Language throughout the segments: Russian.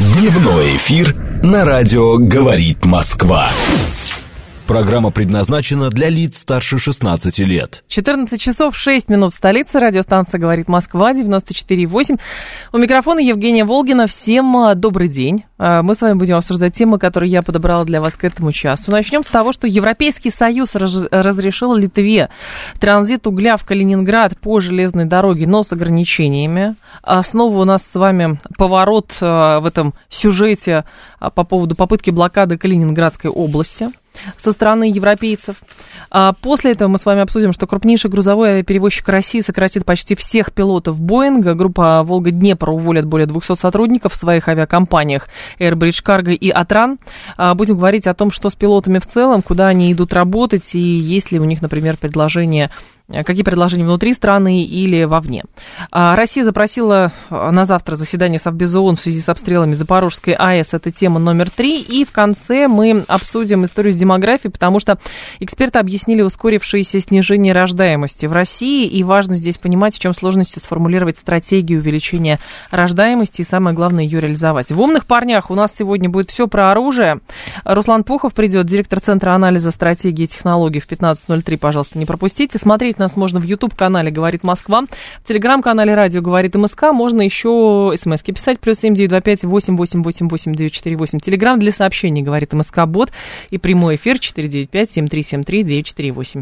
Дневной эфир на радио «Говорит Москва». Программа предназначена для лиц старше 16 лет. 14 часов 6 минут в столице. Радиостанция «Говорит Москва», 94,8. У микрофона Евгения Волгина. Всем добрый день. Мы с вами будем обсуждать темы, которые я подобрала для вас к этому часу. Начнем с того, что Европейский Союз разрешил Литве транзит угля в Калининград по железной дороге, но с ограничениями. Снова у нас с вами поворот в этом сюжете по поводу попытки блокады Калининградской области со стороны европейцев. После этого мы с вами обсудим, что крупнейший грузовой авиаперевозчик России сократит почти всех пилотов Боинга. Группа «Волга-Днепр» уволит более 200 сотрудников в своих авиакомпаниях Airbridge Cargo и Атран. Будем говорить о том, что с пилотами в целом, куда они идут работать и есть ли у них, например, какие предложения внутри страны или вовне. Россия запросила на завтра заседание Совбеза ООН в связи с обстрелами Запорожской АЭС. Это тема номер 3. И в конце мы обсудим историю с демографией, потому что эксперты объяснили ускорившееся снижение рождаемости в России. И важно здесь понимать, в чем сложности сформулировать стратегию увеличения рождаемости и, самое главное, ее реализовать. В «Умных парнях» у нас сегодня будет все про оружие. Руслан Пухов придет, директор Центра анализа стратегии и технологий, в 15:03. Пожалуйста, не пропустите. Смотреть нас можно в YouTube-канале «Говорит Москва», в Телеграм-канале «Радио Говорит МСК». Можно еще смски писать, +7 925 888 8948. Телеграм для сообщений «Говорит МСК» бот и прямой эфир 495 7373 948.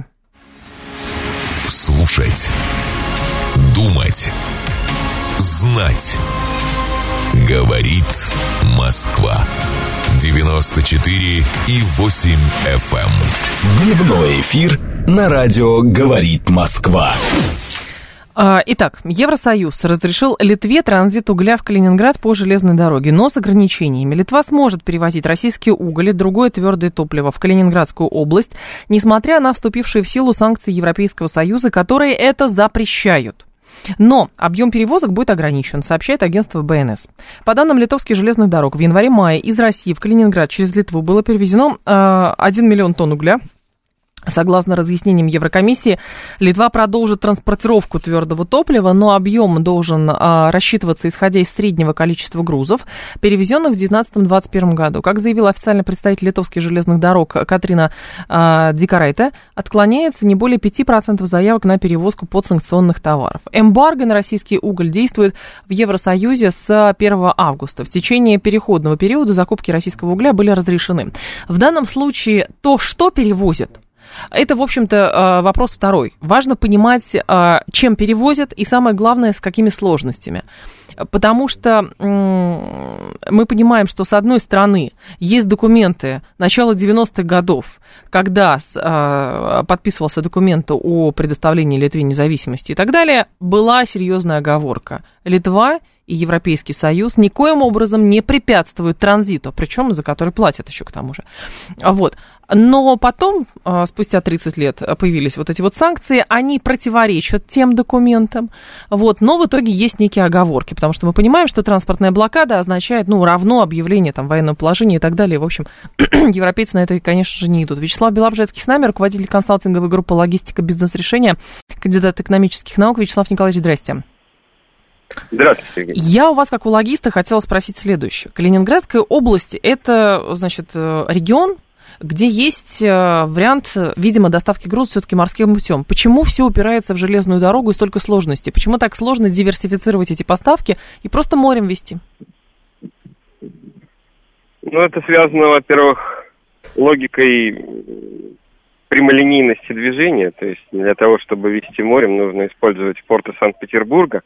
Слушать, думать, знать. Говорит Москва. 94,8 FM. Дневной эфир на радио «Говорит Москва». Итак, Евросоюз разрешил Литве транзит угля в Калининград по железной дороге, но с ограничениями. Литва сможет перевозить российский уголь и другое твердое топливо в Калининградскую область, несмотря на вступившие в силу санкции Европейского Союза, которые это запрещают. Но объем перевозок будет ограничен, сообщает агентство БНС. По данным литовских железных дорог, в январе-мае из России в Калининград через Литву было перевезено 1 миллион тонн угля. Согласно разъяснениям Еврокомиссии, Литва продолжит транспортировку твердого топлива, но объем должен рассчитываться исходя из среднего количества грузов, перевезенных в 2019-2021 году. Как заявила официальный представитель литовских железных дорог Катрина Дикарайте, отклоняется не более 5% заявок на перевозку подсанкционных товаров. Эмбарго на российский уголь действует в Евросоюзе с 1 августа. В течение переходного периода закупки российского угля были разрешены. В данном случае то, что перевозят, это, в общем-то, вопрос второй. Важно понимать, чем перевозят, и самое главное, с какими сложностями. Потому что мы понимаем, что, с одной стороны, есть документы начала 90-х годов, когда подписывался документ о предоставлении Литве независимости и так далее, была серьезная оговорка. Литва и Европейский Союз никоим образом не препятствуют транзиту, причем за который платят еще к тому же. Вот. Но потом, спустя 30 лет, появились вот эти вот санкции, они противоречат тем документам, вот, но в итоге есть некие оговорки, потому что мы понимаем, что транспортная блокада означает, равно объявление военного положения и так далее. В общем, европейцы на это, конечно же, не идут. Вячеслав Белобжецкий с нами, руководитель консалтинговой группы «Логистика. Бизнес-решения», кандидат экономических наук. Вячеслав Николаевич, здрасте. Здравствуйте, Сергей. Я у вас, как у логиста, хотела спросить следующее. Калининградская область – это, значит, регион, где есть вариант, видимо, доставки груза все-таки морским путем. Почему все упирается в железную дорогу и столько сложностей? Почему так сложно диверсифицировать эти поставки и просто морем везти? Это связано, во-первых, логикой прямолинейности движения. То есть для того, чтобы везти морем, нужно использовать порты Санкт-Петербурга.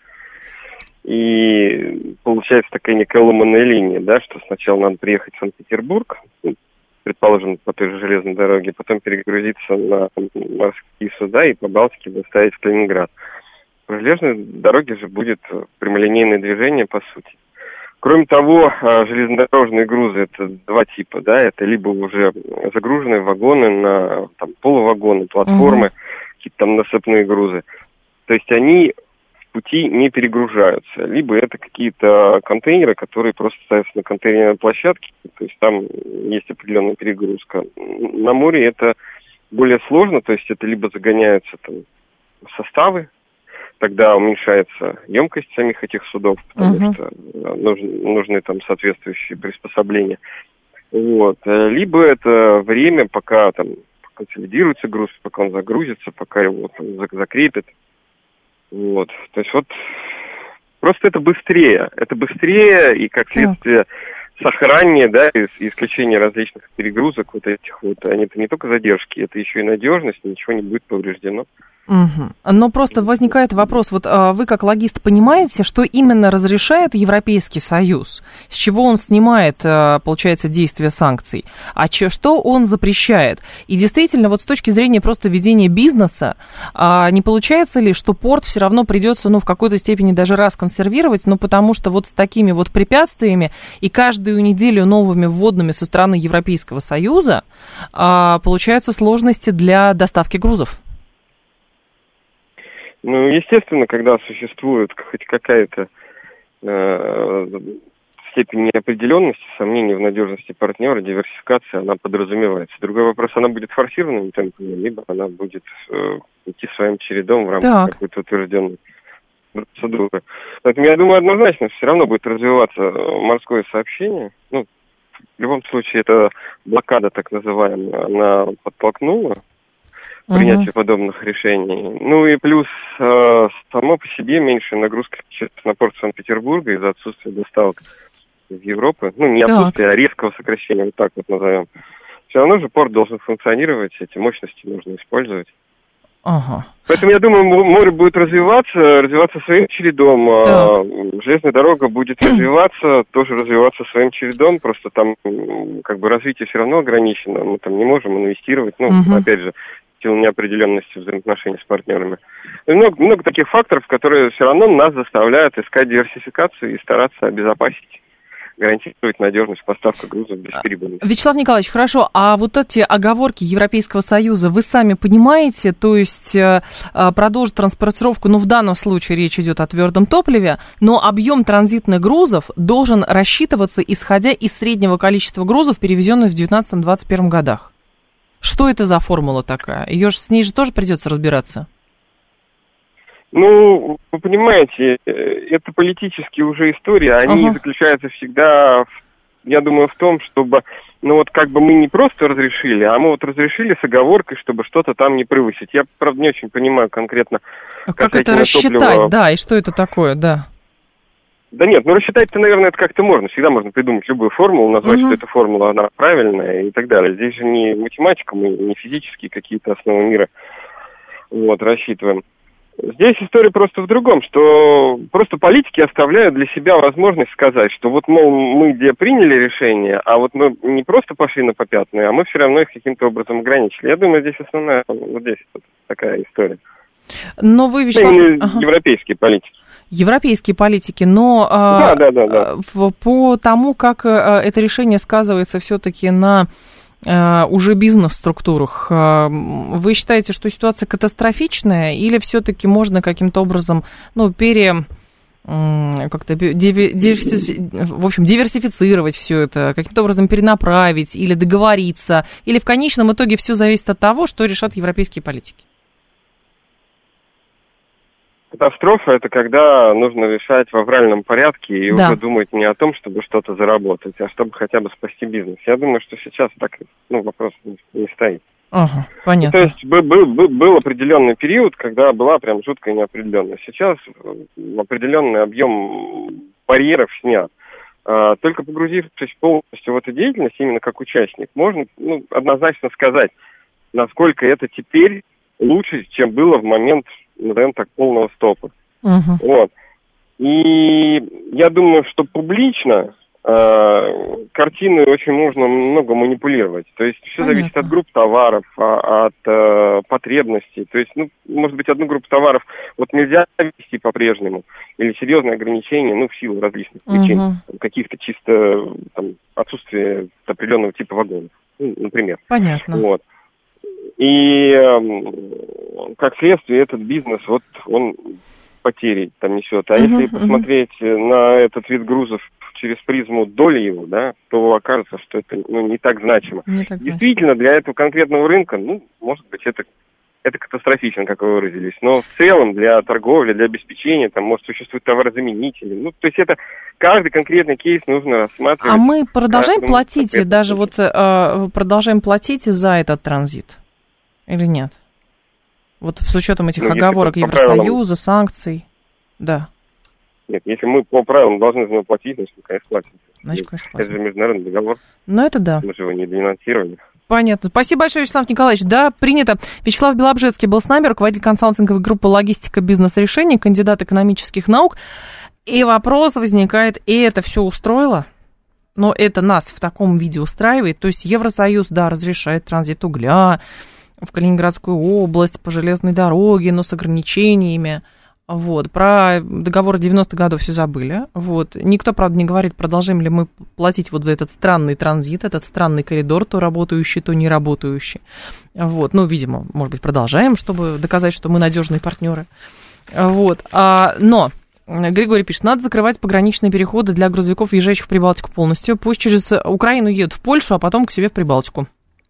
И получается такая некая ломаная линия, да, что сначала надо приехать в Санкт-Петербург, предположим, по той же железной дороге, потом перегрузиться на морские суда и по Балтике доставить в Калининград. По железной дороге же будет прямолинейное движение, по сути. Кроме того, железнодорожные грузы – это два типа, да, это либо уже загруженные вагоны на полувагоны, платформы, какие-то там насыпные грузы. То есть они в пути не перегружаются, либо это какие-то контейнеры, которые просто ставятся на контейнерной площадке, то есть там есть определенная перегрузка. На море это более сложно, то есть это либо загоняются там составы, тогда уменьшается емкость самих этих судов, потому что нужны там соответствующие приспособления. Вот. Либо это время, пока там консолидируется груз, пока он загрузится, пока его там закрепят. Вот. То есть вот просто это быстрее. Это быстрее и, как следствие, сохранение, да, исключение различных перегрузок вот этих вот, они-то не только задержки, это еще и надежность, ничего не будет повреждено. Но просто возникает вопрос, вот вы как логист понимаете, что именно разрешает Европейский Союз, с чего он снимает, получается, действие санкций, а что он запрещает? И действительно, вот с точки зрения просто ведения бизнеса, не получается ли, что порт все равно придется, в какой-то степени даже расконсервировать, потому что вот с такими вот препятствиями и каждую неделю новыми вводными со стороны Европейского Союза получаются сложности для доставки грузов? Естественно, когда существует хоть какая-то степень неопределенности, сомнений в надежности партнера, диверсификация, она подразумевается. Другой вопрос, она будет форсированными темпами, либо она будет идти своим чередом в рамках какой-то утвержденной процедуры. Поэтому я думаю, однозначно все равно будет развиваться морское сообщение. В любом случае, эта блокада, так называемая, она подтолкнула принятию подобных решений. И плюс само по себе меньшая нагрузка на порт Санкт-Петербурга из-за отсутствия доставок из Европы. Не отсутствие, а резкого сокращения, вот так вот назовем. Все равно же порт должен функционировать, эти мощности нужно использовать. Поэтому, я думаю, море будет развиваться своим чередом. Железная дорога будет тоже развиваться своим чередом. Просто там развитие все равно ограничено. Мы там не можем инвестировать. Опять же, в силу неопределенности взаимоотношений с партнерами. И много таких факторов, которые все равно нас заставляют искать диверсификацию и стараться обезопасить, гарантировать надежность поставки грузов бесперебойно. Вячеслав Николаевич, хорошо, а вот эти оговорки Европейского Союза вы сами понимаете, то есть продолжить транспортировку, в данном случае речь идет о твердом топливе, но объем транзитных грузов должен рассчитываться, исходя из среднего количества грузов, перевезенных в 2019-2021 годах. Что это за формула такая? С ней же тоже придется разбираться. Вы понимаете, это политические уже истории, они заключаются всегда, я думаю, в том, чтобы, мы не просто разрешили, а мы разрешили с оговоркой, чтобы что-то там не превысить. Я, правда, не очень понимаю конкретно. Как это рассчитать, и что это такое, Да нет, рассчитать-то, наверное, это как-то можно. Всегда можно придумать любую формулу, назвать, что эта формула, она правильная и так далее. Здесь же не математика, мы не физические какие-то основы мира рассчитываем. Здесь история просто в другом, что просто политики оставляют для себя возможность сказать, что мы где приняли решение, а мы не просто пошли на попятные, а мы все равно их каким-то образом ограничили. Я думаю, здесь основная здесь такая история. Но вы, Вячеслав... Европейские политики. Европейские политики, но по тому, как это решение сказывается все-таки на уже бизнес-структурах, вы считаете, что ситуация катастрофичная, или все-таки можно каким-то образом, диверсифицировать все это, каким-то образом перенаправить или договориться, или в конечном итоге все зависит от того, что решат европейские политики? Катастрофа – это когда нужно решать в авральном порядке и уже думать не о том, чтобы что-то заработать, а чтобы хотя бы спасти бизнес. Я думаю, что сейчас так вопрос не стоит. Понятно. То есть был определенный период, когда была прям жуткая неопределенность. Сейчас определенный объем барьеров снят. Только погрузившись полностью в эту деятельность, именно как участник, можно однозначно сказать, насколько это теперь лучше, чем было в момент, назовем так, полного стопа. И я думаю, что публично картины очень можно много манипулировать. То есть все зависит от групп товаров, от потребностей. То есть, может быть, одну группу товаров нельзя вести по-прежнему, или серьезные ограничения, в силу различных причин, каких-то чисто отсутствия определенного типа вагонов, например. Понятно. И как следствие этот бизнес, он потери несет. А если посмотреть на этот вид грузов через призму доли его, то окажется, что это не так значимо. Действительно, для этого конкретного рынка, может быть, это это катастрофично, как вы выразились. Но в целом для торговли, для обеспечения, там, может, существуют товарозаменители. Ну, то есть это каждый конкретный кейс нужно рассматривать. А мы продолжаем платить, даже вот продолжаем платить за этот транзит или нет? Вот с учетом этих оговорок Евросоюза, санкций, да. Нет, если мы по правилам должны за него платить, значит, мы, конечно, платим. Значит, конечно, платим. Это же международный договор. Ну, это да. Мы же его не денонсировали. Понятно. Спасибо большое, Вячеслав Николаевич. Да, принято. Вячеслав Белобжецкий был с нами, руководитель консалтинговой группы «Логистика бизнес-решений», кандидат экономических наук. И вопрос возникает, и это все устроило? Но это нас в таком виде устраивает. То есть Евросоюз, да, разрешает транзит угля в Калининградскую область по железной дороге, но с ограничениями. Вот. Про договор 90-х годов все забыли. Вот. Никто, правда, не говорит, продолжаем ли мы платить вот за этот странный транзит, этот странный коридор, то работающий, то не работающий. Вот. Ну, видимо, может быть, продолжаем, чтобы доказать, что мы надежные партнеры. Вот. Но Григорий пишет, надо закрывать пограничные переходы для грузовиков, въезжающих в Прибалтику полностью. Пусть через Украину едут в Польшу, а потом к себе в Прибалтику.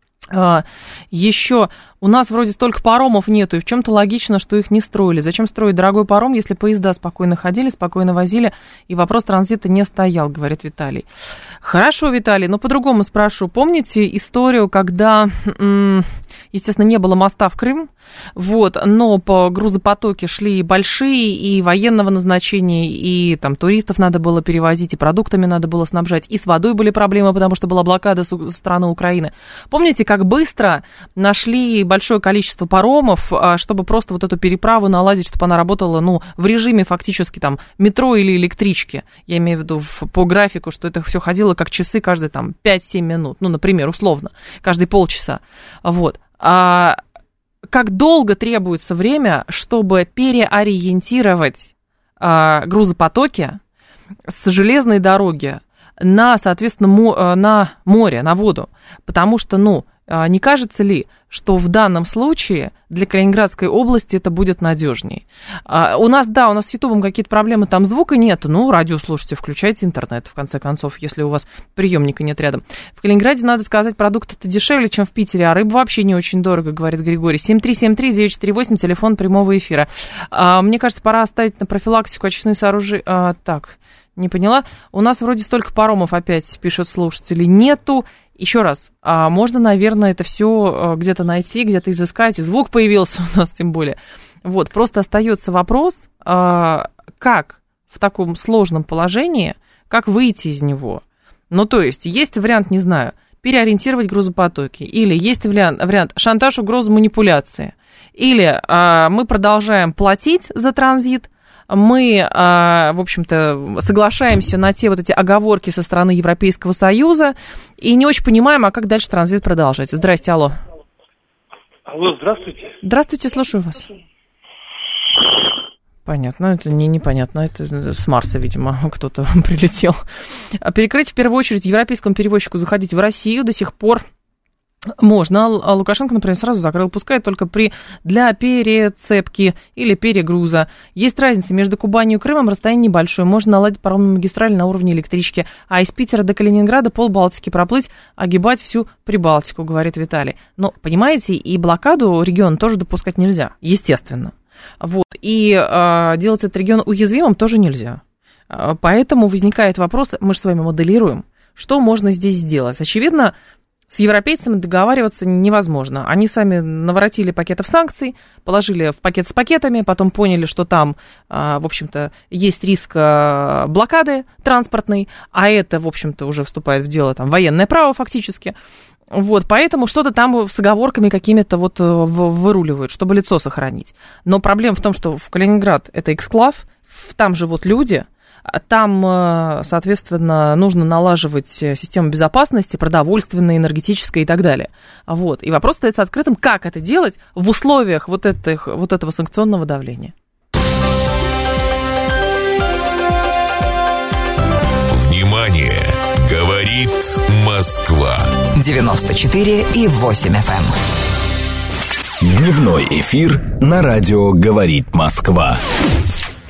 Еще у нас вроде столько паромов нету, и в чем-то логично, что их не строили. Зачем строить дорогой паром, если поезда спокойно ходили, спокойно возили, и вопрос транзита не стоял, говорит Виталий. Хорошо, Виталий, но по-другому спрошу. Помните историю, когда, естественно, не было моста в Крым, вот, но по грузопотоки шли большие, и военного назначения, и там туристов надо было перевозить, и продуктами надо было снабжать, и с водой были проблемы, потому что была блокада со стороны Украины. Помните, как быстро нашли большое количество паромов, чтобы просто вот эту переправу наладить, чтобы она работала, ну, в режиме фактически там метро или электрички. Я имею в виду по графику, что это все ходило как часы каждые там 5-7 минут, ну, например, условно, каждые полчаса. Вот. Как долго требуется время, чтобы переориентировать грузопотоки с железной дороги на, соответственно, на море, на воду? Потому что, ну, не кажется ли, что в данном случае для Калининградской области это будет надежнее? У нас с Ютубом какие-то проблемы, там звука нет, ну, радио слушайте, включайте интернет, в конце концов, если у вас приемника нет рядом. В Калининграде, надо сказать, продукты-то дешевле, чем в Питере, а рыба вообще не очень дорого, говорит Григорий. 7373-948, телефон прямого эфира. Мне кажется, пора оставить на профилактику очистные сооружения. Так, не поняла. У нас вроде столько паромов опять, пишут слушатели, нету. Еще раз, можно, наверное, это все где-то найти, где-то изыскать, и звук появился у нас тем более. Вот, просто остается вопрос, как в таком сложном положении, как выйти из него. Ну, то есть вариант, не знаю, переориентировать грузопотоки, или есть вариант шантаж, угроза, манипуляции, или мы продолжаем платить за транзит, мы, в общем-то, соглашаемся на те вот эти оговорки со стороны Европейского Союза и не очень понимаем, а как дальше транзит продолжать. Здрасте, алло. Алло, здравствуйте. Здравствуйте, слушаю вас. Понятно, это непонятно, это с Марса, видимо, кто-то прилетел. Перекрыть в первую очередь европейскому перевозчику заходить в Россию до сих пор можно. А Лукашенко, например, сразу закрыл, пускай только для перецепки или перегруза. Есть разница между Кубанью и Крымом, расстояние небольшое, можно наладить паромную магистраль на уровне электрички, а из Питера до Калининграда полбалтики проплыть, огибать всю Прибалтику, говорит Виталий. Но, понимаете, и блокаду региона тоже допускать нельзя, естественно. Вот. И делать этот регион уязвимым тоже нельзя. Поэтому возникает вопрос, мы же с вами моделируем, что можно здесь сделать. Очевидно, с европейцами договариваться невозможно. Они сами наворотили пакетов санкций, положили в пакет с пакетами, потом поняли, что там, в общем-то, есть риск блокады транспортной, а это, в общем-то, уже вступает в дело там, военное право фактически. Вот, поэтому что-то там с оговорками какими-то вот выруливают, чтобы лицо сохранить. Но проблема в том, что в Калининград это эксклав, там живут люди, там, соответственно, нужно налаживать систему безопасности, продовольственной, энергетической и так далее. Вот. И вопрос остается открытым, как это делать в условиях вот этого санкционного давления. Внимание! Говорит Москва. 94,8 FM. Дневной эфир на радио «Говорит Москва».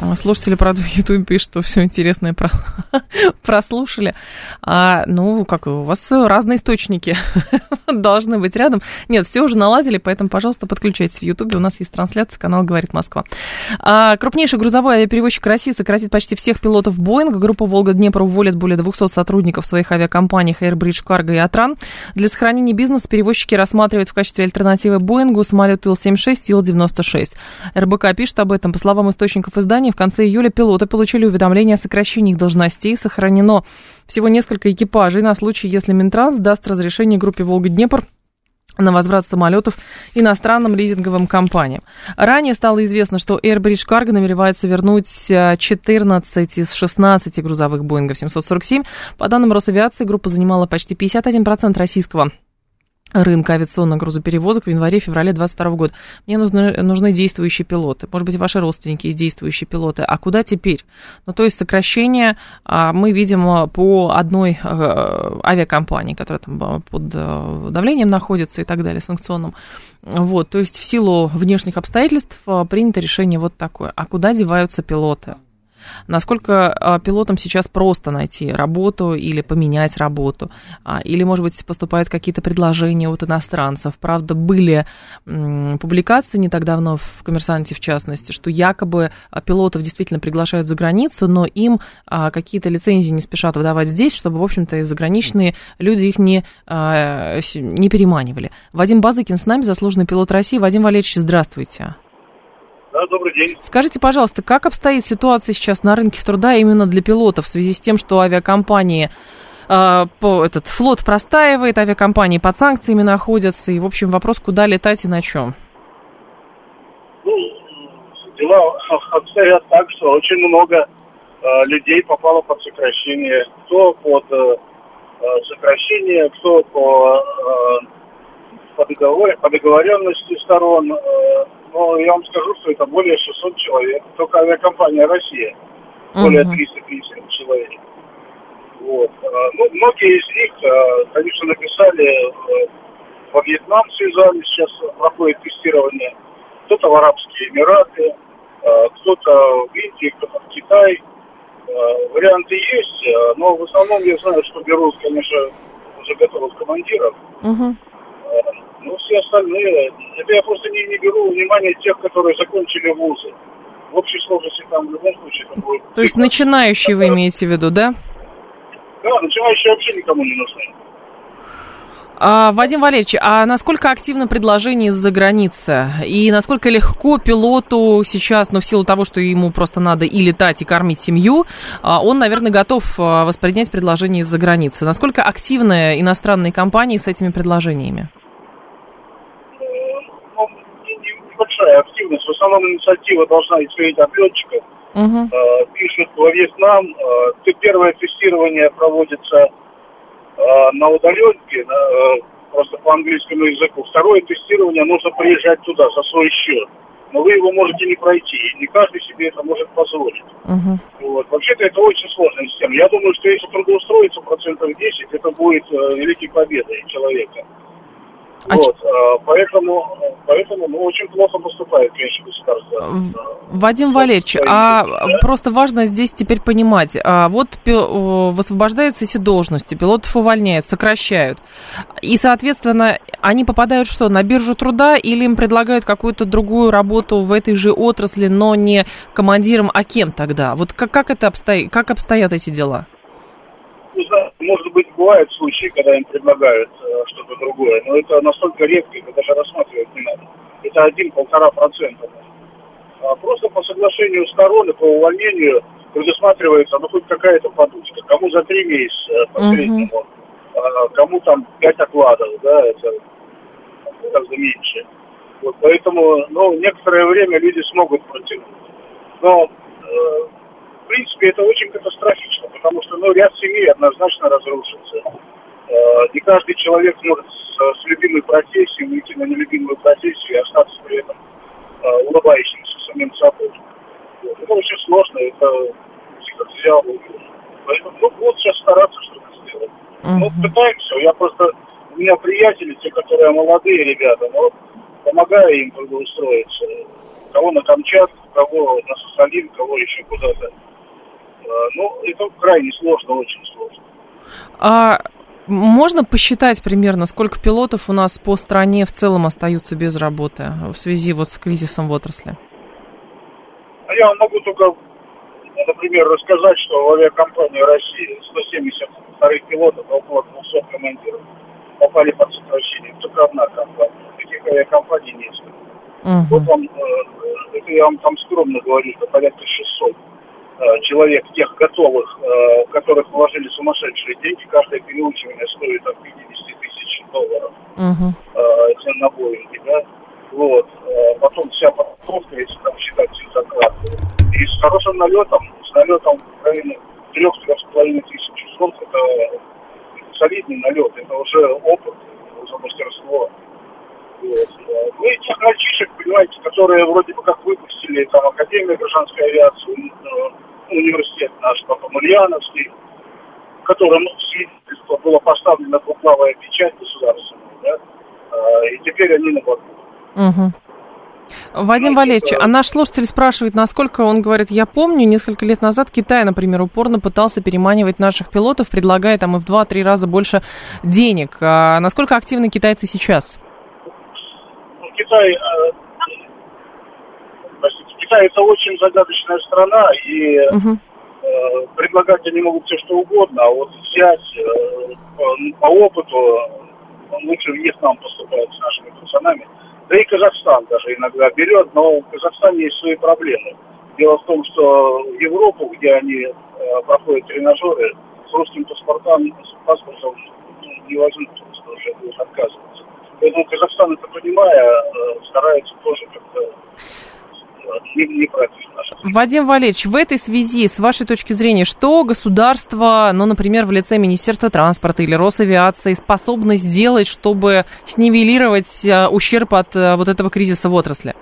Слушатели, правда, в Ютубе пишут, что все интересное прослушали. Как у вас разные источники должны быть рядом. Нет, все уже наладили, поэтому, пожалуйста, подключайтесь в Ютубе. У нас есть трансляция, канал «Говорит Москва». Крупнейший грузовой авиаперевозчик России сократит почти всех пилотов Боинга. Группа «Волга-Днепр» уволит более 200 сотрудников в своих авиакомпаниях Airbridge Cargo и Атран. Для сохранения бизнеса перевозчики рассматривают в качестве альтернативы Боингу самолет Ил-76 и Ил-96. РБК пишет об этом. По словам источников издания, в конце июля пилоты получили уведомление о сокращении их должностей. Сохранено всего несколько экипажей на случай, если Минтранс даст разрешение группе «Волга-Днепр» на возврат самолетов иностранным лизинговым компаниям. Ранее стало известно, что Airbridge Cargo намеревается вернуть 14 из 16 грузовых Боингов 747. По данным Росавиации, группа занимала почти 51% российского рынка авиационных грузоперевозок в январе-феврале 2022 года. Мне нужны действующие пилоты. Может быть, ваши родственники есть действующие пилоты. А куда теперь? То есть сокращение мы видим по одной авиакомпании, которая там под давлением находится и так далее, санкционным. То есть в силу внешних обстоятельств принято решение вот такое. А куда деваются пилоты? Насколько пилотам сейчас просто найти работу или поменять работу? Или, может быть, поступают какие-то предложения от иностранцев? Правда, были публикации не так давно в «Коммерсанте», в частности, что якобы пилотов действительно приглашают за границу, но им какие-то лицензии не спешат выдавать здесь, чтобы, в общем-то, заграничные люди их не переманивали. Вадим Базыкин с нами, заслуженный пилот России. Вадим Валерьевич, здравствуйте. Да, добрый день. Скажите, пожалуйста, как обстоит ситуация сейчас на рынке труда именно для пилотов в связи с тем, что авиакомпании, флот простаивает, авиакомпании под санкциями находятся, и, в общем, вопрос, куда летать и на чем? Дела обстоят так, что очень много людей попало под сокращение. Кто под сокращение, кто по договоренности сторон. Но я вам скажу, что это более 600 человек. Только авиакомпания «Россия» более 350 человек. Многие из них, конечно, написали во Вьетнам, связались, сейчас проходит тестирование. Кто-то в Арабские Эмираты, кто-то в Индию, кто-то в Китай. Варианты есть, но в основном я знаю, что берут, конечно, уже готовых командиров. Все остальные, это я просто не беру внимания тех, которые закончили вузы. В общей сложности там в любом случае там будет. То есть начинающие вы имеете в виду, да? Да, начинающие вообще никому не нужны. Вадим Валерьевич, а насколько активно предложение из-за границы? И насколько легко пилоту сейчас, в силу того, что ему просто надо и летать, и кормить семью, он, наверное, готов воспринять предложение из-за границы? Насколько активны иностранные компании с этими предложениями? Большая активность. В основном инициатива должна исходить от летчиков. Пишут во Вьетнам. Первое тестирование проводится на удаленке, просто по английскому языку. Второе тестирование нужно приезжать туда за свой счет. Но вы его можете не пройти. Не каждый себе это может позволить. Вообще-то это очень сложная система. Я думаю, что если трудоустроиться 10%, это будет великой победой человека. Поэтому очень плохо поступает, конечно, государство. Вадим Валерьевич, просто важно здесь теперь понимать, высвобождаются эти должности, пилотов увольняют, сокращают, и, соответственно, они попадают на биржу труда или им предлагают какую-то другую работу в этой же отрасли, но не командиром, а кем тогда? Как обстоят эти дела? Может быть, бывают случаи, когда им предлагают что-то другое, но это настолько редко, это даже рассматривать не надо. Это 1-1,5%. Просто по соглашению сторон и по увольнению предусматривается, хоть какая-то подушка. Кому за 3 месяца по среднему, кому там 5 окладов, да, это гораздо меньше. Поэтому, некоторое время люди смогут протянуть. Но в принципе, это очень катастрофично, потому что ряд семей однозначно разрушится. Не каждый человек может с любимой профессией уйти на нелюбимую профессию и остаться при этом улыбающимся самим собой. Это очень сложно, это психофизиология. Поэтому будут сейчас стараться что-то сделать. Пытаемся. У меня приятели, те, которые молодые ребята, помогаю им трудоустроиться. Кого на Камчатку, кого на Сахалин, кого еще куда-то. Это крайне сложно, очень сложно. А можно посчитать примерно, сколько пилотов у нас по стране в целом остаются без работы в связи с кризисом в отрасли? Я вам могу только, например, рассказать, что в авиакомпании России 172 пилотов, около 200 командиров попали под сокращение. Только одна компания. Таких авиакомпаний несколько. Вот вам, это я вам там скромно говорю, что порядка 600 человек, тех готовых, которых вложили сумасшедшие деньги. Каждое переучивание стоит от 50 тысяч долларов. Это на Боинге, да? Вот. Потом вся подготовка, если там считать все затраты. И с хорошим налетом, в районе 3-3,5 тысяч часов, это солидный налет, это уже опыт, уже мастерство. Вот. Ну и тех мальчишек, понимаете, которые вроде бы как выпустили там Академию гражданской авиации, университет наш, потом Ульяновский, которым свидетельство было поставлено двуглавая печать государственная, да, и теперь они на боку. Вадим Валерьевич, а наш слушатель спрашивает, насколько, он говорит, я помню, несколько лет назад Китай, например, упорно пытался переманивать наших пилотов, предлагая там и в 2-3 раза больше денег. А насколько активны китайцы сейчас? Китай это очень загадочная страна, и предлагать они могут все что угодно, а вот взять по опыту, лучше Вьетнам поступает с нашими пацанами. Да и Казахстан даже иногда берет, но в Казахстане есть свои проблемы. Дело в том, что в Европу, где они проходят тренажеры, с русским паспортом невозможно, просто уже будут отказываться. Поэтому Казахстан, это понимая, старается тоже как-то не брать наших. Вадим Валерьевич, в этой связи, с вашей точки зрения, что государство, например, в лице Министерства транспорта или Росавиации способно сделать, чтобы снивелировать ущерб от вот этого кризиса в отрасли?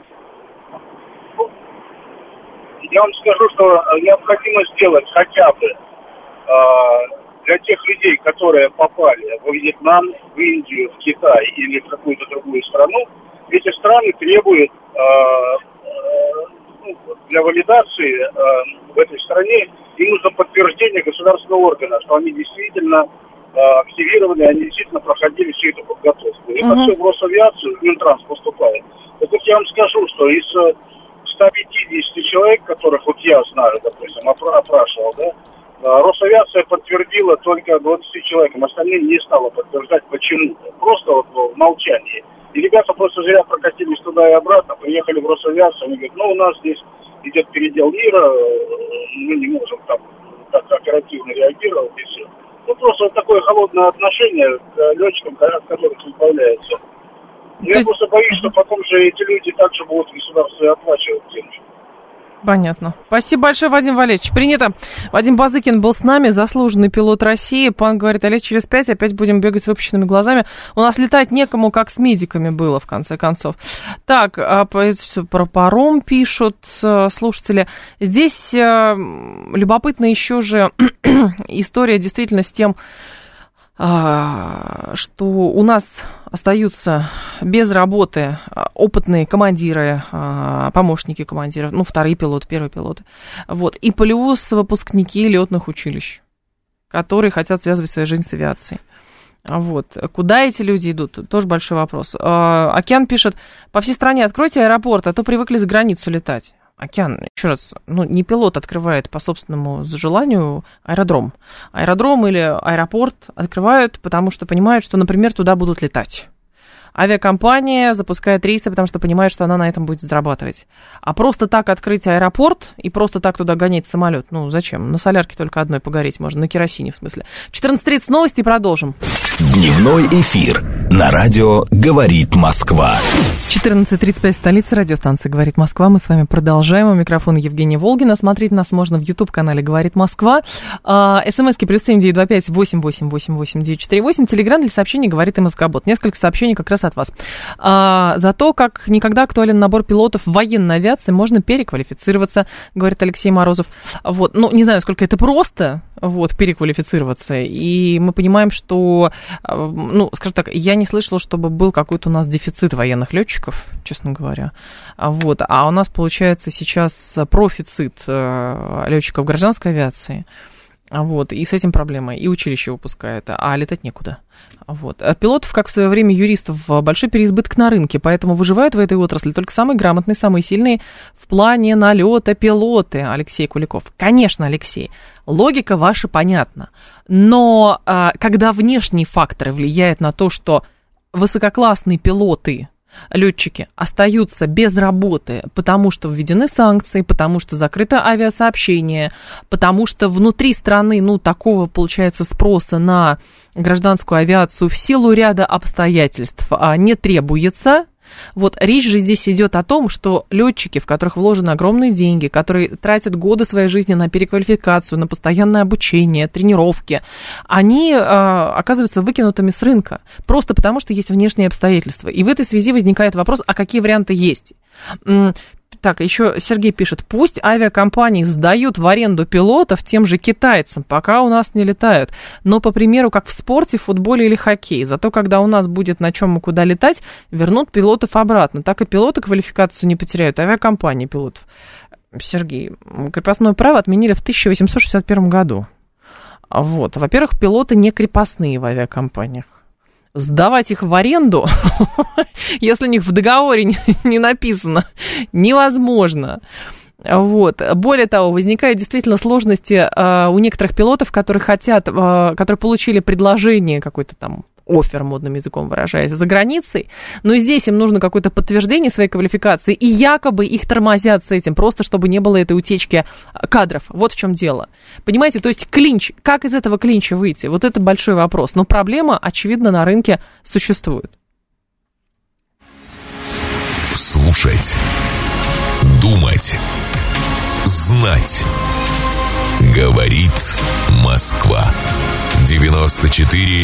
Я вам скажу, что необходимо сделать хотя бы для тех людей, которые попали во Вьетнам, в Индию, в Китай или в какую-то другую страну, эти страны требуют для валидации в этой стране им нужно подтверждение государственного органа, что они действительно активированы, они действительно проходили всю эту подготовку. Это все в Росавиацию, в Минтранс поступает. Так вот я вам скажу, что из 150 человек, которых вот я знаю, допустим, опрашивал, да, Росавиация подтвердила только 20 человекам, остальные не стала подтверждать почему-то. Просто вот в молчании. И ребята просто зря прокатились туда и обратно, приехали в Росавиацию, они говорят, ну у нас здесь идет передел мира, мы не можем там так оперативно реагировать и все. Ну просто вот такое холодное отношение к летчикам, от которых избавляются. Я просто боюсь, что потом же эти люди также будут государству оплачивать деньги. Понятно. Спасибо большое, Вадим Валерьевич. Принято. Вадим Базыкин был с нами, заслуженный пилот России. Пан говорит, а лет через 5 опять будем бегать с выпущенными глазами. У нас летать некому, как с медиками было, в конце концов. Так, про паром пишут слушатели. Здесь любопытно еще же история действительно с тем, что у нас остаются без работы опытные командиры, помощники командиров, вторые пилоты, первые пилоты. Вот. И плюс выпускники летных училищ, которые хотят связывать свою жизнь с авиацией. Вот. Куда эти люди идут? Тоже большой вопрос. Океан пишет, по всей стране откройте аэропорт, а то привыкли за границу летать. Океан, еще раз, не пилот открывает по собственному желанию аэродром. Аэродром или аэропорт открывают, потому что понимают, что, например, туда будут летать. Авиакомпания запускает рейсы, потому что понимает, что она на этом будет зарабатывать. А просто так открыть аэропорт и просто так туда гонять самолет, зачем? На солярке только одной погореть можно, на керосине в смысле. 14:30 новости, продолжим. Дневной эфир на радио «Говорит Москва». 14:35 в столице, радиостанция «Говорит Москва». Мы с вами продолжаем. У микрофона Евгения Волгина. Смотреть нас можно в YouTube-канале «Говорит Москва». СМСки +7 925 88 88 948. Телеграм для сообщений «Говорит МСК-бот». Несколько сообщений как раз от вас. За то, как никогда актуален набор пилотов в военной авиации, можно переквалифицироваться, говорит Алексей Морозов. Вот. Не знаю, сколько это просто. вот, переквалифицироваться. И мы понимаем, что, ну, скажем так, я не слышала, чтобы был какой-то у нас дефицит военных летчиков, честно говоря. Вот. А у нас, получается, сейчас профицит летчиков гражданской авиации. Вот, и с этим проблема, и училище выпускает, а летать некуда. Вот. Пилотов, как в свое время юристов, большой переизбыток на рынке, поэтому выживают в этой отрасли только самые грамотные, самые сильные в плане налета пилоты. Алексей Куликов. Конечно, Алексей, логика ваша понятна, но когда внешние факторы влияют на то, что высококлассные пилоты, летчики остаются без работы, потому что введены санкции, потому что закрыто авиасообщение, потому что внутри страны, ну, такого, получается, спроса на гражданскую авиацию в силу ряда обстоятельств не требуется. Вот речь же здесь идет о том, что летчики, в которых вложены огромные деньги, которые тратят годы своей жизни на переквалификацию, на постоянное обучение, тренировки, они оказываются выкинутыми с рынка, просто потому что есть внешние обстоятельства. И в этой связи возникает вопрос, а какие варианты есть? Так, еще Сергей пишет, пусть авиакомпании сдают в аренду пилотов тем же китайцам, пока у нас не летают. Но, по примеру, как в спорте, футболе или хоккее. Зато, когда у нас будет на чем и куда летать, вернут пилотов обратно. Так и пилоты квалификацию не потеряют, авиакомпании пилотов. Сергей, крепостное право отменили в 1861 году. Вот. Во-первых, пилоты не крепостные в авиакомпаниях. Сдавать их в аренду, если у них в договоре не написано, невозможно. Вот. Более того, возникают действительно сложности у некоторых пилотов, которые которые получили предложение, какой-то там оффер, модным языком выражаясь, за границей, но здесь им нужно какое-то подтверждение своей квалификации, и якобы их тормозят с этим, просто чтобы не было этой утечки кадров. Вот в чем дело. Понимаете, то есть клинч, как из этого клинча выйти? Вот это большой вопрос. Но проблема, очевидно, на рынке существует. Слушать, думать, знать. Говорит Москва. 94,8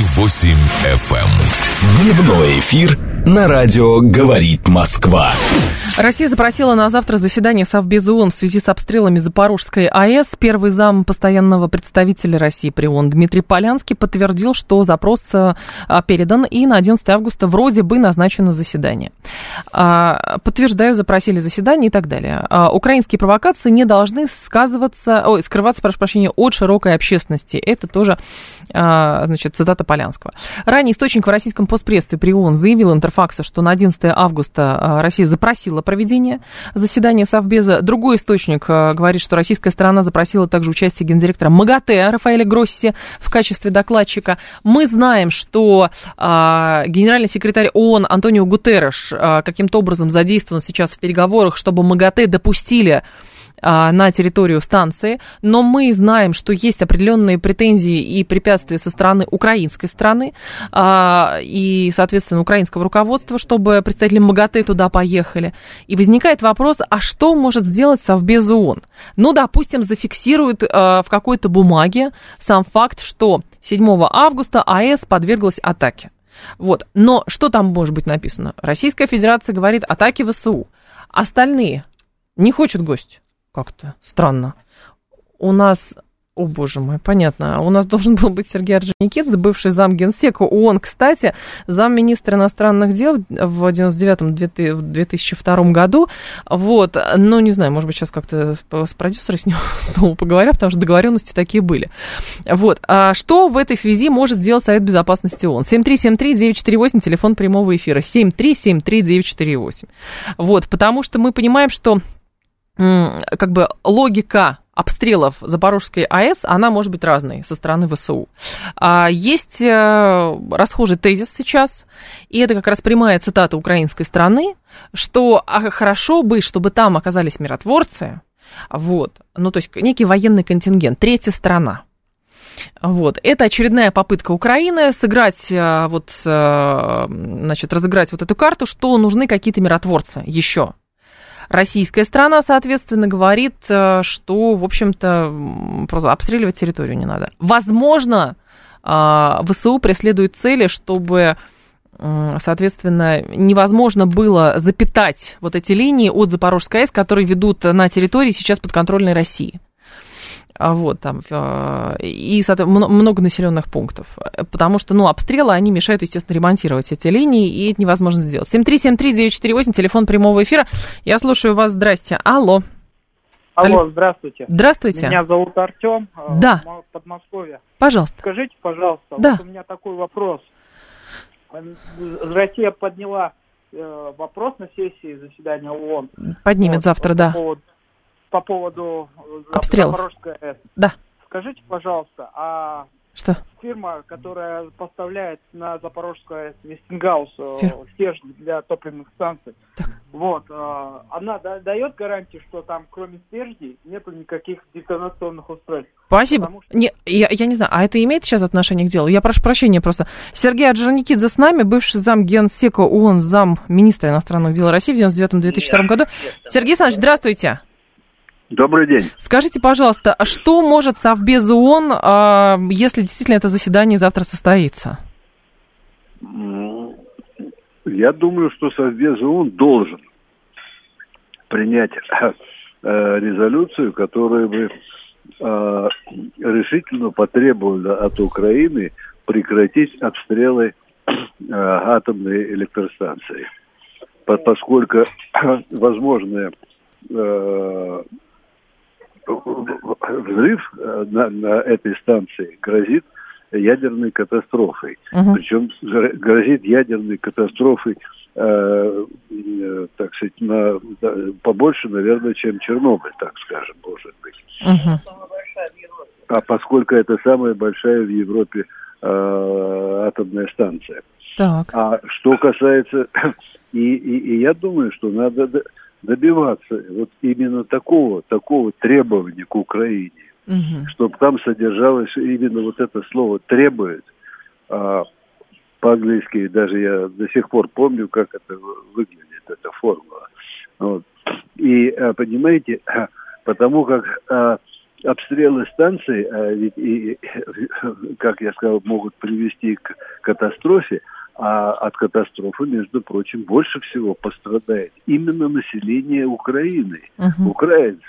FM. Дневной эфир на радио «Говорит Москва». Россия запросила на завтра заседание Совбеза ООН в связи с обстрелами Запорожской АЭС. Первый зам постоянного представителя России при ООН Дмитрий Полянский подтвердил, что запрос передан, и на 11 августа вроде бы назначено заседание. Подтверждаю, запросили заседание и так далее. Украинские провокации не должны скрываться, прошу прощения, от широкой общественности. Это тоже, значит, цитата Полянского. Ранее источник в российском постпредстве при ООН заявил Интерфаксу, что на 11 августа Россия запросила проведение заседания Совбеза. Другой источник говорит, что российская сторона запросила также участие гендиректора МАГАТЭ Рафаэля Гросси в качестве докладчика. Мы знаем, что генеральный секретарь ООН Антонио Гутерреш каким-то образом задействован сейчас в переговорах, чтобы МАГАТЭ допустили на территорию станции, но мы знаем, что есть определенные претензии и препятствия со стороны украинской стороны и, соответственно, украинского руководства, чтобы представители МАГАТЭ туда поехали. И возникает вопрос, а что может сделать Совбез ООН? Ну, допустим, зафиксируют в какой-то бумаге сам факт, что 7 августа АЭС подверглась атаке. Вот. Но что там может быть написано? Российская Федерация говорит атаки ВСУ. Остальные не хочет гость. Как-то странно. У нас, о боже мой, понятно, у нас должен был быть Сергей Орджоникидзе, бывший замгенсека ООН, кстати, замминистра иностранных дел в 1999-2002 году, вот, но не знаю, может быть, сейчас как-то с продюсером с ним снова поговорю, потому что договоренности такие были. Вот, а что в этой связи может сделать Совет Безопасности ООН? 7373948, телефон прямого эфира, 7373948. Вот, потому что мы понимаем, что как бы логика обстрелов Запорожской АЭС, она может быть разной со стороны ВСУ. Есть расхожий тезис сейчас, и это как раз прямая цитата украинской стороны, что хорошо бы, чтобы там оказались миротворцы, вот, ну, то есть некий военный контингент, третья сторона. Вот. Это очередная попытка Украины сыграть, вот, значит, разыграть вот эту карту, что нужны какие-то миротворцы еще. Российская сторона, соответственно, говорит, что, в общем-то, просто обстреливать территорию не надо. Возможно, ВСУ преследует цели, чтобы, соответственно, невозможно было запитать вот эти линии от Запорожской АЭС, которые ведут на территории сейчас подконтрольной России. вот, там, и много населенных пунктов, потому что, обстрелы, они мешают, естественно, ремонтировать эти линии, и это невозможно сделать. 7373948, телефон прямого эфира. Я слушаю вас, здрасте. Алло. Алло, здравствуйте. Здравствуйте. Меня зовут Артем, да. Подмосковье. Пожалуйста. Скажите, пожалуйста, да. вот у меня такой вопрос. Россия подняла вопрос на сессии заседания ООН. Поднимет завтра, да. По поводу обстрелов. Запорожской АЭС. Да. Скажите, пожалуйста, а что? Фирма, которая поставляет на Запорожскую АЭС Вестингаус стержни для топливных станций, вот, она дает гарантию, что там кроме стержней нету никаких детонационных устройств? Спасибо. Что... Я не знаю, а это имеет сейчас отношение к делу? Я прошу прощения просто. Сергей Орджоникидзе с нами, бывший зам генсека ООН, зам министра иностранных дел России в 1999-2002 году. Сергей Александрович, здравствуйте. Добрый день. Скажите, пожалуйста, а что может Совбез ООН, если действительно это заседание завтра состоится? Я думаю, что Совбез ООН должен принять резолюцию, которая бы решительно потребовала от Украины прекратить обстрелы атомной электростанции. Поскольку возможное взрыв на этой станции грозит ядерной катастрофой. Причем грозит ядерной катастрофой, так сказать, побольше, наверное, чем Чернобыль, так скажем, может быть. А поскольку это самая большая в Европе атомная станция. Так. А что касается... И я думаю, что надо добиваться вот именно такого требования к Украине, чтобы там содержалось именно вот это слово «требует». По-английски даже я до сих пор помню, как это выглядит, эта формула. Вот. И, понимаете, потому как обстрелы станций, ведь, как я сказал, могут привести к катастрофе, а от катастрофы, между прочим, больше всего пострадает именно население Украины, украинцы.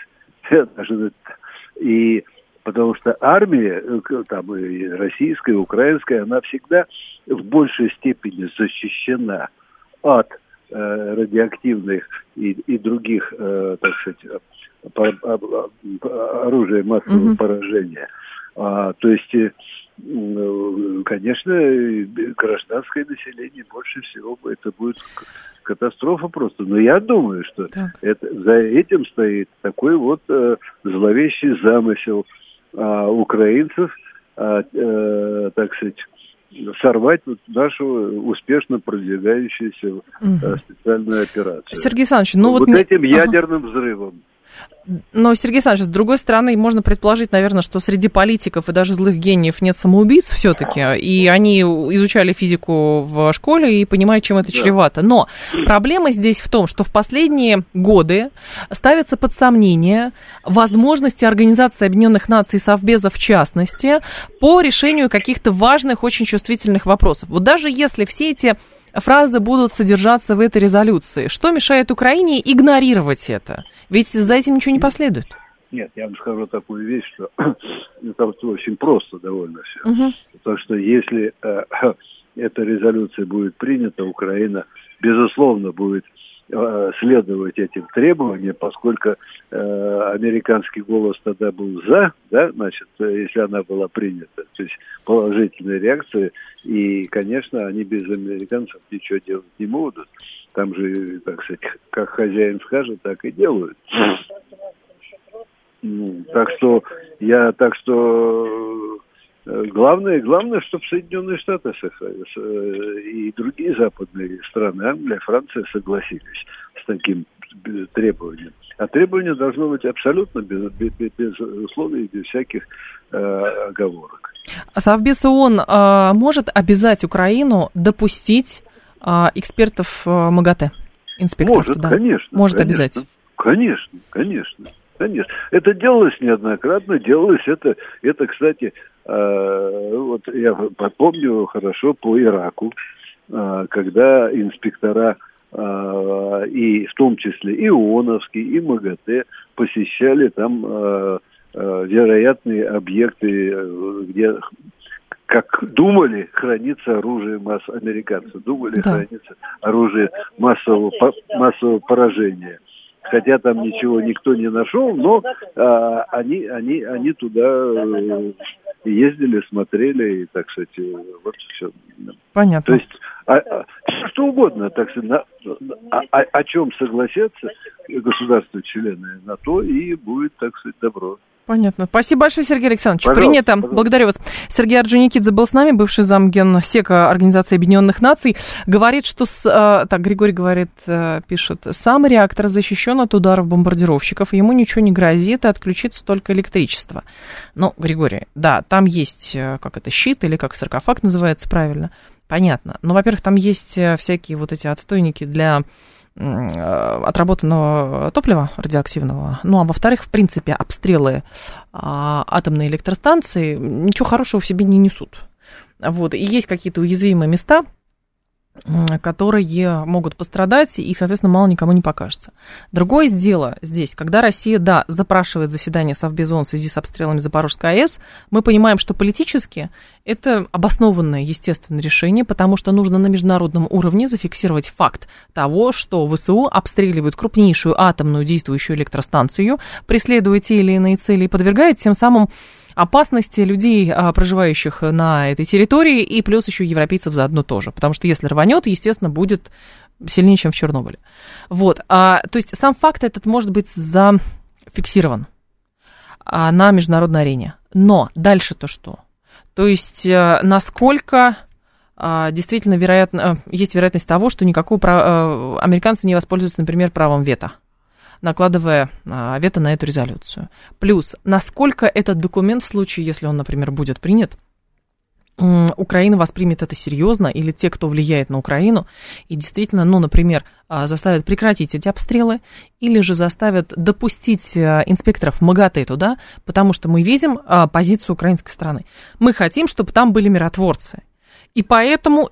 И потому что армия, там и российская, и украинская, она всегда в большей степени защищена от радиоактивных и других, так сказать, оружия массового поражения. То есть, конечно, гражданское население больше всего это будет катастрофа просто. Но я думаю, что за этим стоит такой вот зловещий замысел украинцев, так сказать, сорвать вот нашу успешно продвигающуюся специальную операцию. Сергей Александрович, вот этим ядерным взрывом. Но, Сергей Александрович, с другой стороны, можно предположить, наверное, что среди политиков и даже злых гениев нет самоубийц все-таки, и они изучали физику в школе и понимают, чем это чревато. Но проблема здесь в том, что в последние годы ставятся под сомнение возможности Организации Объединенных Наций, Совбеза в частности, по решению каких-то важных, очень чувствительных вопросов. Вот даже если все эти фразы будут содержаться в этой резолюции, что мешает Украине игнорировать это? Ведь за этим ничего не последует. Нет, я вам скажу такую вещь, что это очень просто довольно все. Потому что если эта резолюция будет принята, Украина, безусловно, будет следовать этим требованиям, поскольку американский голос тогда был за, да, значит, если она была принята, то есть положительная реакция, и, конечно, они без американцев ничего делать не могут. Там же, так сказать, как хозяин скажет, так и делают. Так что главное, чтобы Соединенные Штаты и другие западные страны, Англия, Франция, согласились с таким требованием. А требование должно быть абсолютно без условий, без всяких оговорок. А Совбез ООН может обязать Украину допустить экспертов МАГАТЭ, инспекторов? Может, конечно. Может конечно, обязать? Конечно. Это делалось неоднократно, это, кстати, вот я помню хорошо по Ираку, когда инспектора, и в том числе и ООНовские, и МАГАТЭ посещали там вероятные объекты, где, как думали, хранится оружие американцев, хранится оружие массового поражения. Хотя там ничего никто не нашел, но они туда ездили, смотрели, и, так сказать, вот все. Понятно. То есть что угодно, так сказать, о чем согласятся государства-члены, на то и будет, так сказать, добро. Понятно. Спасибо большое, Сергей Александрович. Пожалуйста, Принято. пожалуйста. Благодарю вас. Сергей Орджоникидзе был с нами, бывший замгенсека Организации Объединенных Наций. Говорит, что... Григорий говорит, пишет, сам реактор защищен от ударов бомбардировщиков, ему ничего не грозит, и отключится только электричество. Ну, Григорий, да, там есть, щит, или как саркофаг называется правильно, понятно. Но, во-первых, там есть всякие вот эти отстойники для отработанного топлива радиоактивного. Ну, а во-вторых, в принципе, обстрелы атомной электростанции ничего хорошего в себе не несут. Вот. И есть какие-то уязвимые места, которые могут пострадать, и, соответственно, мало никому не покажется. Другое дело здесь, когда Россия, да, запрашивает заседание Совбеза ООН в связи с обстрелами Запорожской АЭС, мы понимаем, что политически это обоснованное, естественное решение, потому что нужно на международном уровне зафиксировать факт того, что ВСУ обстреливают крупнейшую атомную действующую электростанцию, преследуя те или иные цели и подвергает тем самым опасности людей, проживающих на этой территории, и плюс еще европейцев заодно тоже. Потому что если рванет, естественно, будет сильнее, чем в Чернобыле. Вот. То есть сам факт этот может быть зафиксирован на международной арене. Но дальше-то что? То есть насколько действительно есть вероятность того, что никакого американцы не воспользуются, например, правом вето, накладывая вето на эту резолюцию. Плюс, насколько этот документ, в случае, если он, например, будет принят, Украина воспримет это серьезно, или те, кто влияет на Украину, и действительно, например, заставят прекратить эти обстрелы, или же заставят допустить инспекторов МАГАТЭ туда, потому что мы видим позицию украинской стороны. Мы хотим, чтобы там были миротворцы. И поэтому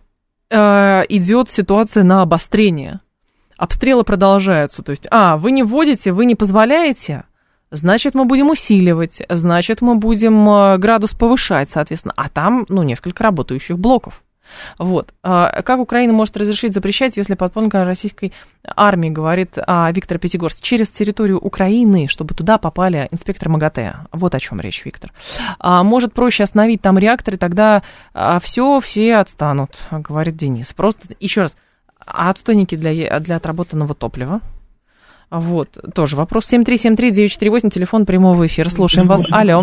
идет ситуация на обострение. Обстрелы продолжаются, то есть, вы не вводите, вы не позволяете, значит, мы будем усиливать, значит, мы будем градус повышать, соответственно, а там, несколько работающих блоков. Вот. Как Украина может разрешить запрещать, если подполковник российской армии говорит Виктор Пятигорский, через территорию Украины, чтобы туда попали инспекторы МАГАТЭ? Вот о чем речь, Виктор. Может проще остановить там реакторы, тогда все отстанут, говорит Денис. Просто, еще раз, отстойники для отработанного топлива. Вот, тоже вопрос. 7373948, телефон прямого эфира. Слушаем вас. Алло.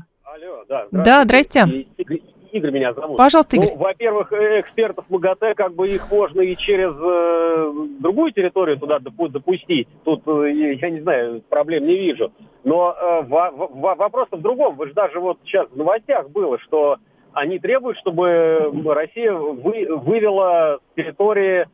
Да, да, здрасте. Игорь меня зовут. Пожалуйста, Игорь. Во-первых, экспертов МАГАТЭ, их можно и через другую территорию туда допустить. Тут, я не знаю, проблем не вижу. Но вопрос в другом. Вы же даже сейчас в новостях было, что они требуют, чтобы Россия вывела с территории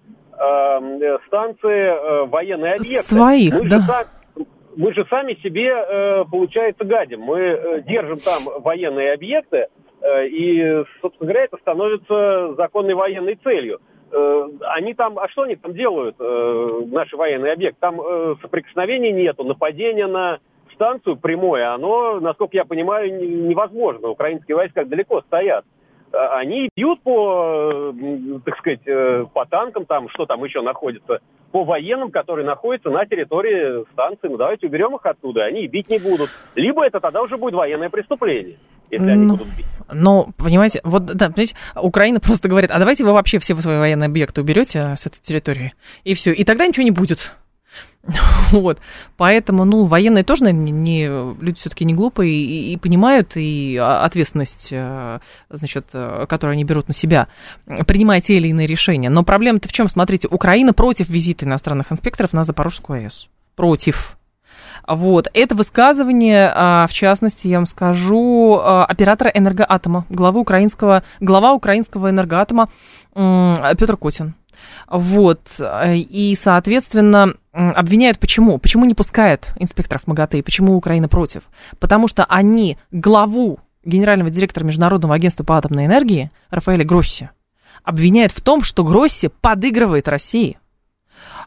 станции военные объекты. Своих, мы же сами себе, получается, гадим. Мы держим там военные объекты, и, собственно говоря, это становится законной военной целью. Они там, что они там делают, наши военные объекты? Там соприкосновений нету, нападения на станцию прямое, оно, насколько я понимаю, невозможно. Украинские войска далеко стоят. Они бьют по, так сказать, по танкам, что там еще находится, по военным, которые находятся на территории станции. Давайте уберем их оттуда, они и бить не будут. Либо это тогда уже будет военное преступление, если они будут бить. Понимаете, понимаете, Украина просто говорит, давайте вы вообще все свои военные объекты уберете с этой территории, и все, и тогда ничего не будет. Вот, поэтому, военные тоже, наверное, люди все-таки не глупые и понимают и ответственность, которую они берут на себя, принимая те или иные решения. Но проблема-то в чем? Смотрите, Украина против визита иностранных инспекторов на Запорожскую АЭС. Против. Вот, это высказывание, в частности, я вам скажу, оператора «Энергоатома», глава украинского «Энергоатома» Петр Котин. Вот, и, соответственно, обвиняют почему? Почему не пускают инспекторов МАГАТЭ, и почему Украина против? Потому что они главу генерального директора Международного агентства по атомной энергии Рафаэля Гросси обвиняют в том, что Гросси подыгрывает России.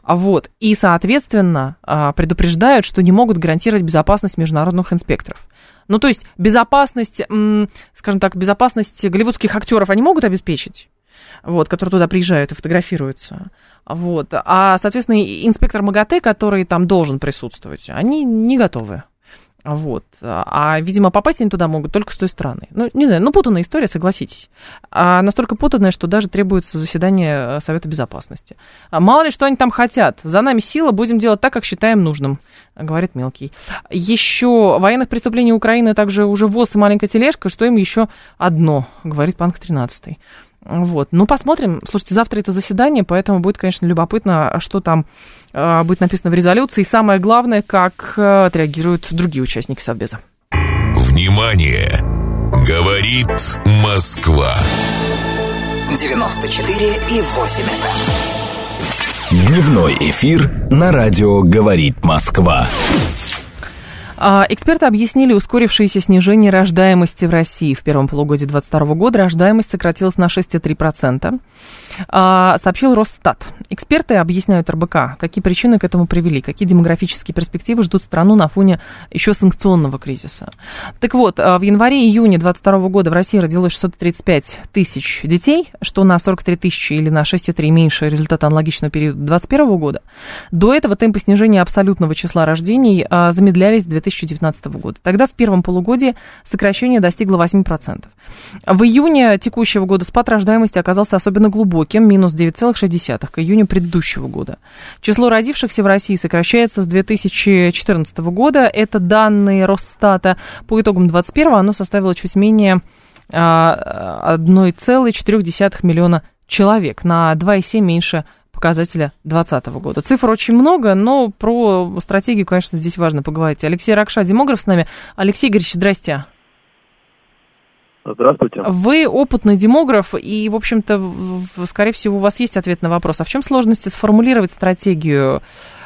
Вот. И, соответственно, предупреждают, что не могут гарантировать безопасность международных инспекторов. Ну, то есть безопасность, скажем так, безопасность голливудских актеров они могут обеспечить, вот, которые туда приезжают и фотографируются. Вот. А, соответственно, инспектор МАГАТЭ, который там должен присутствовать, они не готовы. Вот. А, видимо, попасть они туда могут только с той стороны. Ну, не знаю, путанная история, согласитесь. А настолько путанная, что даже требуется заседание Совета Безопасности. Мало ли, что они там хотят. За нами сила, будем делать так, как считаем нужным, говорит Мелкий. Еще военных преступлений Украины, также уже ВОЗ и маленькая тележка, что им еще одно, говорит Панк 13. Вот. Ну, посмотрим. Слушайте, завтра это заседание, поэтому будет, конечно, любопытно, что там будет написано в резолюции. И самое главное, как отреагируют другие участники Совбеза. Внимание! Говорит Москва. 94,8 FM. Дневной эфир на радио «Говорит Москва». Эксперты объяснили ускорившееся снижение рождаемости в России. В первом полугодии 2022 года рождаемость сократилась на 6,3%, сообщил Росстат. Эксперты объясняют РБК, какие причины к этому привели, какие демографические перспективы ждут страну на фоне еще санкционного кризиса. Так вот, в январе-июне 2022 года в России родилось 635 тысяч детей, что на 43 тысячи или на 6,3 меньше результата аналогичного периода 2021 года. До этого темпы снижения абсолютного числа рождений замедлялись 2019 года. Тогда в первом полугодии сокращение достигло 8%. В июне текущего года спад рождаемости оказался особенно глубоким, минус 9,6 к июню предыдущего года. Число родившихся в России сокращается с 2014 года. Это данные Росстата. По итогам 2021 оно составило чуть менее 1,4 миллиона человек, на 2,7 меньше показателя 2020 года. Цифр очень много, но про стратегию, конечно, здесь важно поговорить. Алексей Ракша, демограф с нами. Алексей Игоревич, здрасте. Здравствуйте. Вы опытный демограф, и, в общем-то, скорее всего, у вас есть ответ на вопрос. А в чем сложности сформулировать стратегию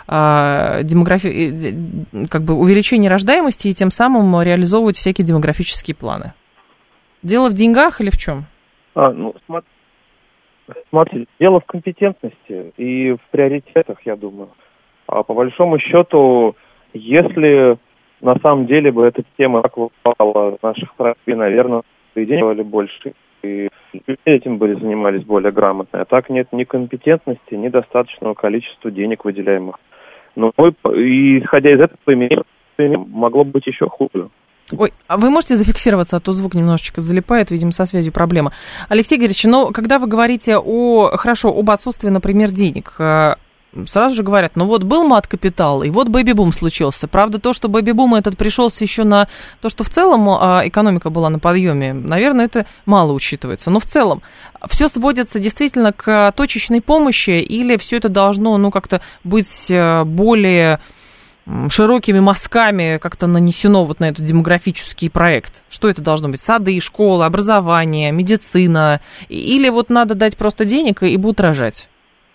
увеличения рождаемости и тем самым реализовывать всякие демографические планы? Дело в деньгах или в чем? Смотрите, дело в компетентности и в приоритетах, я думаю. А по большому счету, если на самом деле бы эта тема так выпала наших проектов, наверное, и денег делали больше, и этим бы занимались более грамотно. А так нет ни компетентности, ни достаточного количества денег выделяемых. Но и исходя из этого, могло быть еще хуже. Ой, а вы можете зафиксироваться, а то звук немножечко залипает, видимо, со связью проблема. Алексей Игоревич, когда вы говорите об отсутствии, например, денег, сразу же говорят, вот был мат-капитал, и вот бэби-бум случился. Правда, то, что бэби-бум этот пришелся еще на то, что в целом экономика была на подъеме, наверное, это мало учитывается. Но в целом все сводится действительно к точечной помощи, или все это должно, как-то быть более широкими мазками как-то нанесено на этот демографический проект? Что это должно быть? Сады, школы, образование, медицина? Или надо дать просто денег и будут рожать?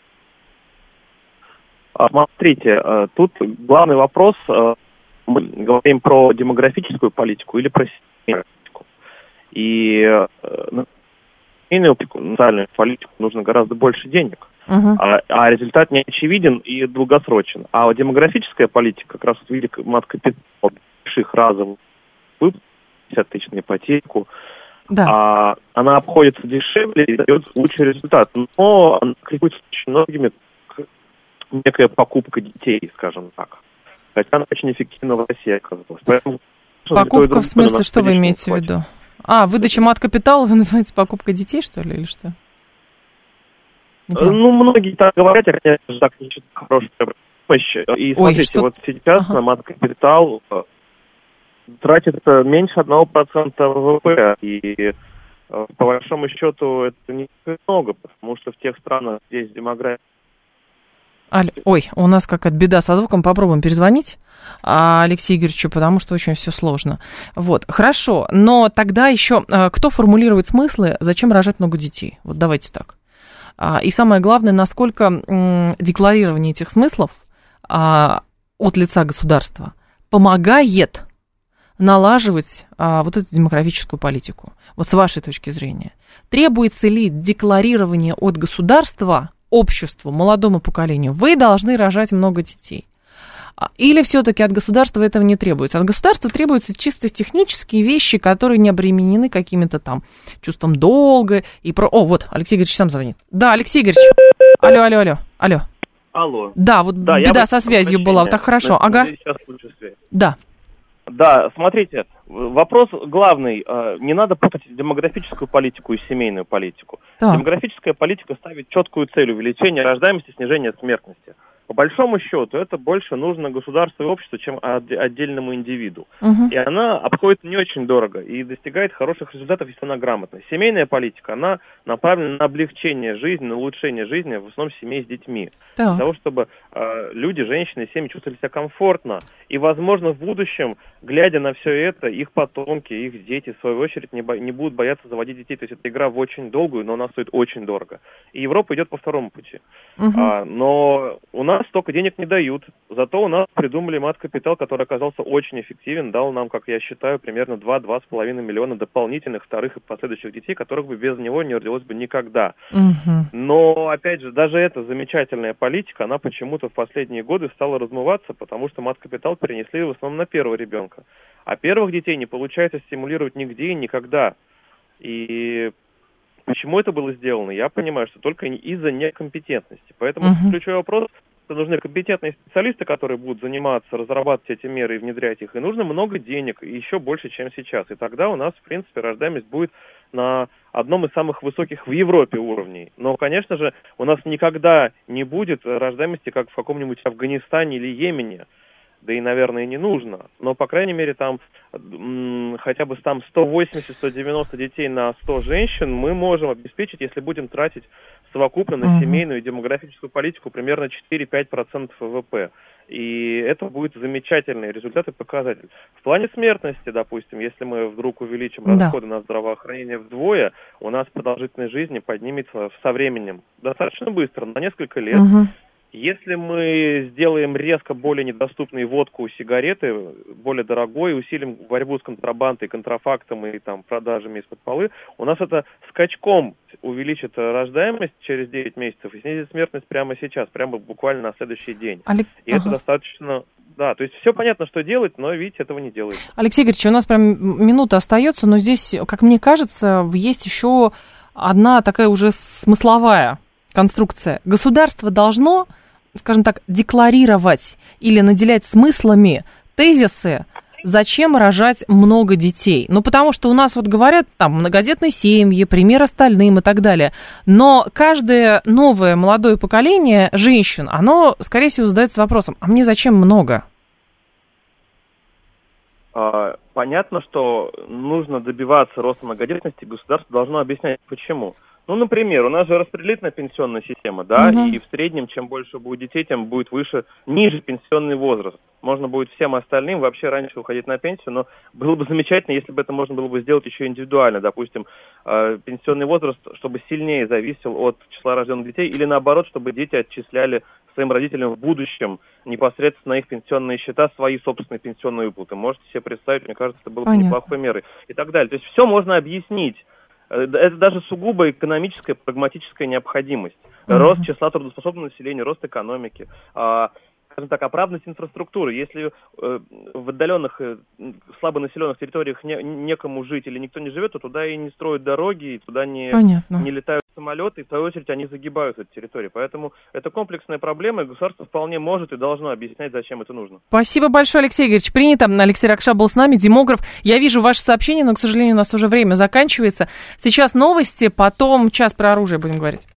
Смотрите, тут главный вопрос, мы говорим про демографическую политику или про семейную политику. И семейную социальную политику нужно гораздо больше денег. А результат не очевиден и долгосрочен. А демографическая политика, как раз в виде мат-капитала, больших разовых выплат, 50 тысяч на ипотеку, да. Она обходится дешевле и дает лучший результат. Но она критикуется очень многими как некая покупка детей, скажем так. Хотя она очень эффективна в России оказалась. Поэтому, покупка в смысле, что вы имеете в виду? Выдача мат-капитала, вы называете покупкой детей, что ли, или что? Многие так говорят, я, конечно, так не считаю хорошая помощь. И смотрите, сейчас на мат-капитал тратится меньше 1% ВВП. И по большому счету это не много, потому что в тех странах, где есть демография. У нас какая-то беда со звуком, попробуем перезвонить Алексею Игоревичу, потому что очень все сложно. Хорошо, но тогда еще кто формулирует смыслы, зачем рожать много детей? Давайте так. И самое главное, насколько декларирование этих смыслов от лица государства помогает налаживать эту демографическую политику. С вашей точки зрения. Требуется ли декларирование от государства обществу, молодому поколению, вы должны рожать много детей? Или все-таки от государства этого не требуется? От государства требуются чисто технические вещи, которые не обременены какими-то там чувством долга и про... О, вот, Алексей Игоревич сам звонит. Да, Алексей Игоревич. Алло. Алло. Да, вот да, беда со связью была. Так хорошо, ага. Сейчас лучше связь. Да. Да, смотрите, вопрос главный. Не надо путать демографическую политику и семейную политику. Так. Демографическая политика ставит четкую цель увеличения рождаемости, снижения смертности. По большому счету, это больше нужно государству и обществу, чем отдельному индивиду. И она обходится не очень дорого и достигает хороших результатов, если она грамотна. Семейная политика, она направлена на облегчение жизни, на улучшение жизни, в основном семей с детьми. Для того, чтобы люди, женщины, семьи чувствовали себя комфортно. И, возможно, в будущем, глядя на все это, их потомки, их дети, в свою очередь, не будут бояться заводить детей. То есть это игра в очень долгую, но она стоит очень дорого. И Европа идет по второму пути. Но у нас столько денег не дают. Зато у нас придумали мат-капитал, который оказался очень эффективен, дал нам, как я считаю, примерно 2-2,5 миллиона дополнительных вторых и последующих детей, которых бы без него не родилось бы никогда. Но, опять же, даже эта замечательная политика, она почему-то в последние годы стала размываться, потому что мат-капитал перенесли в основном на первого ребенка. А первых детей не получается стимулировать нигде и никогда. И почему это было сделано, я понимаю, что только из-за некомпетентности. Поэтому ключевой вопрос, что нужны компетентные специалисты, которые будут заниматься, разрабатывать эти меры и внедрять их. И нужно много денег, и еще больше, чем сейчас. И тогда у нас, в принципе, рождаемость будет на одном из самых высоких в Европе уровней. Но, конечно же, у нас никогда не будет рождаемости, как в каком-нибудь Афганистане или Йемене. Да и, наверное, не нужно. Но, по крайней мере, там хотя бы там 180-190 детей на 100 женщин мы можем обеспечить, если будем тратить совокупно на семейную и демографическую политику примерно 4-5% ВВП. И это будет замечательный результат и показатель. В плане смертности, допустим, если мы вдруг увеличим расходы на здравоохранение вдвое, у нас продолжительность жизни поднимется со временем достаточно быстро, на несколько лет. Если мы сделаем резко более недоступной водку, сигареты, более дорогой, усилим борьбу с контрабандой, контрафактом и там продажами из-под полы, у нас это скачком увеличит рождаемость через 9 месяцев и снизит смертность прямо сейчас, прямо буквально на следующий день. И это достаточно... Да, то есть все понятно, что делать, но, видите, этого не делают. Алексей Игоревич, у нас прям минута остается, но здесь, как мне кажется, есть еще одна такая уже смысловая конструкция. Государство должно, скажем так, декларировать или наделять смыслами тезисы, зачем рожать много детей. Ну, потому что у нас вот говорят, там, многодетные семьи, пример остальным и так далее. Но каждое новое молодое поколение женщин, оно, скорее всего, задается вопросом, а мне зачем много? Понятно, что нужно добиваться роста многодетности, государство должно объяснять, почему. Ну, например, у нас же распределительная пенсионная система, да, и в среднем, чем больше будет детей, тем будет ниже пенсионный возраст. Можно будет всем остальным вообще раньше уходить на пенсию, но было бы замечательно, если бы это можно было бы сделать еще индивидуально. Допустим, пенсионный возраст, чтобы сильнее зависел от числа рожденных детей, или наоборот, чтобы дети отчисляли своим родителям в будущем непосредственно на их пенсионные счета свои собственные пенсионные выплаты. Можете себе представить, мне кажется, это было бы неплохой мерой. И так далее. То есть все можно объяснить. Это даже сугубо экономическая, прагматическая необходимость. Рост числа трудоспособного населения, рост экономики, скажем так, оправданность инфраструктуры. Если в отдаленных, слабонаселенных территориях некому жить или никто не живет, то туда и не строят дороги, и туда не летают самолеты, и в свою очередь они загибают эту территорию. Поэтому это комплексная проблема, и государство вполне может и должно объяснять, зачем это нужно. Спасибо большое, Алексей Игоревич. Принято. Алексей Ракша был с нами, демограф. Я вижу ваши сообщения, но, к сожалению, у нас уже время заканчивается. Сейчас новости, потом час про оружие будем говорить.